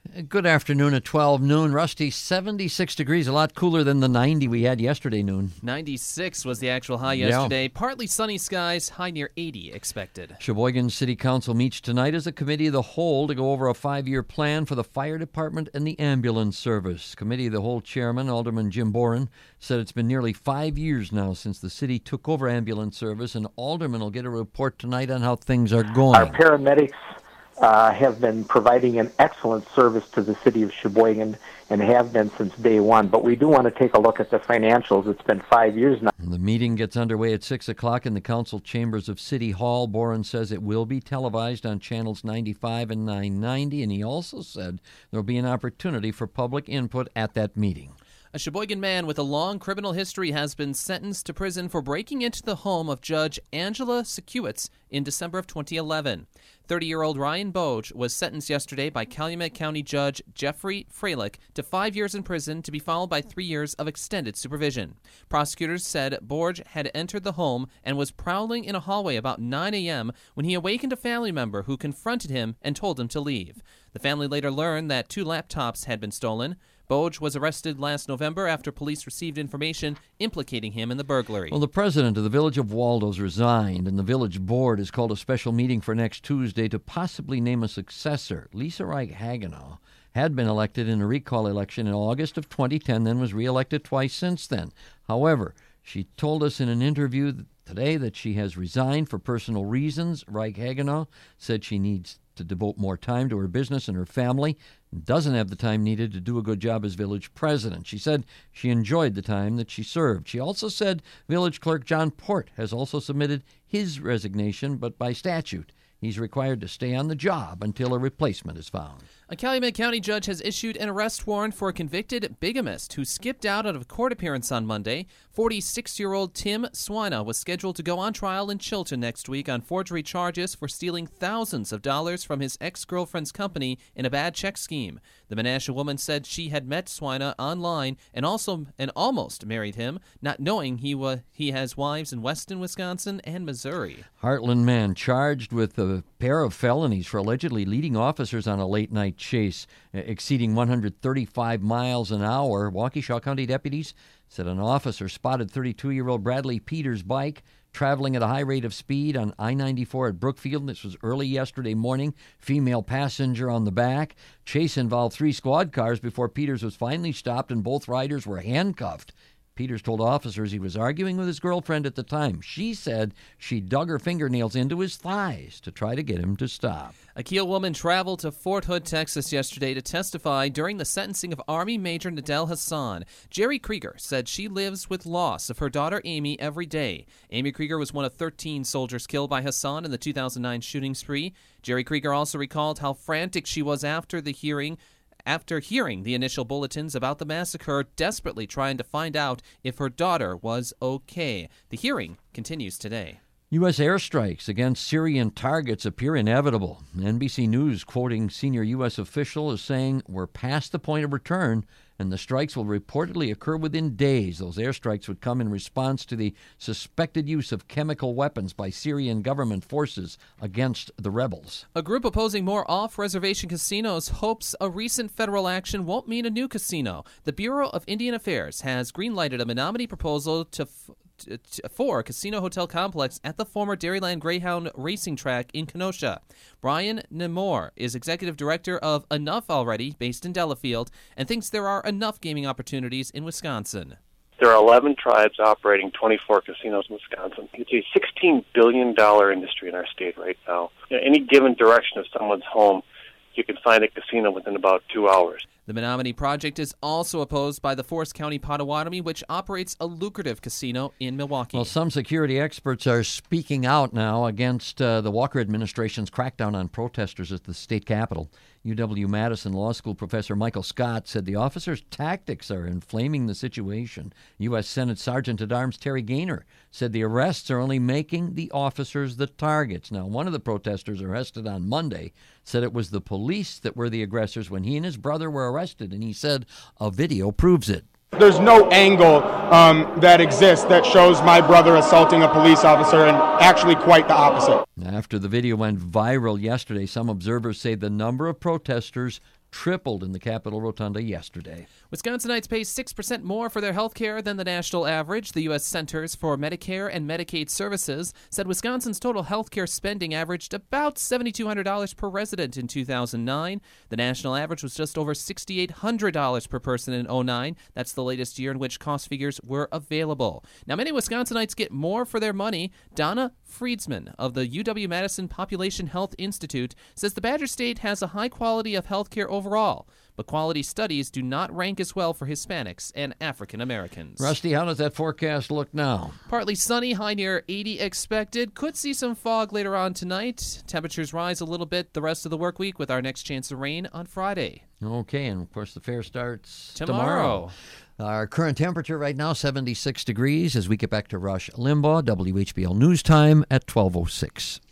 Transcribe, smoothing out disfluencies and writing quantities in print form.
Good afternoon at 12 noon. Rusty, 76 degrees, a lot cooler than the 90 we had yesterday noon. 96 was the actual high yesterday. Yeah. Partly sunny skies, high near 80 expected. Sheboygan City Council meets tonight as a committee of the whole to go over a 5-year plan for the fire department and the ambulance service. Committee of the whole chairman, Alderman Jim Boren, said it's been nearly 5 years now since the city took over ambulance service, and Alderman will get a report tonight on how things are going. Our paramedics have been providing an excellent service to the city of Sheboygan and have been since day one. But we do want to take a look at the financials. It's been 5 years now. The meeting gets underway at 6 o'clock in the council chambers of City Hall. Boren says it will be televised on channels 95 and 990, and he also said there will be an opportunity for public input at that meeting. A Sheboygan man with a long criminal history has been sentenced to prison for breaking into the home of Judge Angela Sekiewicz in December of 2011. 30-year-old Ryan Boge was sentenced yesterday by Calumet County Judge Jeffrey Freilich to 5 years in prison, to be followed by 3 years of extended supervision. Prosecutors said Boge had entered the home and was prowling in a hallway about 9 a.m. when he awakened a family member who confronted him and told him to leave. The family later learned that 2 laptops had been stolen. Boge was arrested last November after police received information implicating him in the burglary. Well, the president of the Village of Waldo's resigned, and the village board has called a special meeting for next Tuesday to possibly name a successor. Lisa Reich-Hagenow had been elected in a recall election in August of 2010, then was reelected twice since then. However, she told us in an interview today that she has resigned for personal reasons. Reich-Hagenow said she needs to devote more time to her business and her family, and doesn't have the time needed to do a good job as village president. She said she enjoyed the time that she served. She also said village clerk John Port has also submitted his resignation, but by statute, he's required to stay on the job until a replacement is found. A Calumet County judge has issued an arrest warrant for a convicted bigamist who skipped out of a court appearance on Monday. 46-year-old Tim Swina was scheduled to go on trial in Chilton next week on forgery charges for stealing thousands of dollars from his ex-girlfriend's company in a bad check scheme. The Menasha woman said she had met Swina online and almost married him, not knowing he has wives in Weston, Wisconsin, and Missouri. Heartland man charged with a pair of felonies for allegedly leading officers on a late-night chase exceeding 135 miles an hour. Waukesha County deputies said an officer spotted 32-year-old Bradley Peters' bike traveling at a high rate of speed on I-94 at Brookfield. This was early yesterday morning. Female passenger on the back. Chase involved 3 squad cars before Peters was finally stopped, and both riders were handcuffed. Peters told officers he was arguing with his girlfriend at the time. She said she dug her fingernails into his thighs to try to get him to stop. A Kiel woman traveled to Fort Hood, Texas yesterday to testify during the sentencing of Army Major Nadel Hassan. Jerry Krieger said she lives with loss of her daughter Amy every day. Amy Krieger was one of 13 soldiers killed by Hassan in the 2009 shooting spree. Jerry Krieger also recalled how frantic she was after hearing the initial bulletins about the massacre, desperately trying to find out if her daughter was okay. The hearing continues today. U.S. airstrikes against Syrian targets appear inevitable. NBC News, quoting senior U.S. official, is saying we're past the point of return, and the strikes will reportedly occur within days. Those airstrikes would come in response to the suspected use of chemical weapons by Syrian government forces against the rebels. A group opposing more off-reservation casinos hopes a recent federal action won't mean a new casino. The Bureau of Indian Affairs has greenlighted a Menominee proposal for a casino hotel complex at the former Dairyland Greyhound racing track in Kenosha. Brian Nemore is executive director of Enough Already, based in Delafield, and thinks there are enough gaming opportunities in Wisconsin. There are 11 tribes operating 24 casinos in Wisconsin. It's a $16 billion industry in our state right now. Any given direction of someone's home, you can find a casino within about 2 hours. The Menominee project is also opposed by the Forest County Potawatomi, which operates a lucrative casino in Milwaukee. Well, some security experts are speaking out now against the Walker administration's crackdown on protesters at the state capitol. UW-Madison Law School professor Michael Scott said the officers' tactics are inflaming the situation. U.S. Senate Sergeant-at-Arms Terry Gaynor said the arrests are only making the officers the targets. Now, one of the protesters arrested on Monday said it was the police that were the aggressors when he and his brother were arrested, and he said a video proves it. There's no angle that exists that shows my brother assaulting a police officer, and actually quite the opposite. After the video went viral yesterday, some observers say the number of protesters tripled in the Capitol Rotunda yesterday. Wisconsinites pay 6% more for their health care than the national average. The U.S. Centers for Medicare and Medicaid Services said Wisconsin's total health care spending averaged about $7,200 per resident in 2009. The national average was just over $6,800 per person in 2009. That's the latest year in which cost figures were available. Now, many Wisconsinites get more for their money. Donna Friedsman of the UW-Madison Population Health Institute says the Badger State has a high quality of health care overall, but quality studies do not rank as well for Hispanics and African Americans. Rusty, how does that forecast look now? Partly sunny, high near 80 expected. Could see some fog later on tonight. Temperatures rise a little bit the rest of the work week with our next chance of rain on Friday. Okay, and of course the fair starts Tomorrow. Our current temperature right now, 76 degrees. As we get back to Rush Limbaugh, WHBL News Time at 12:06.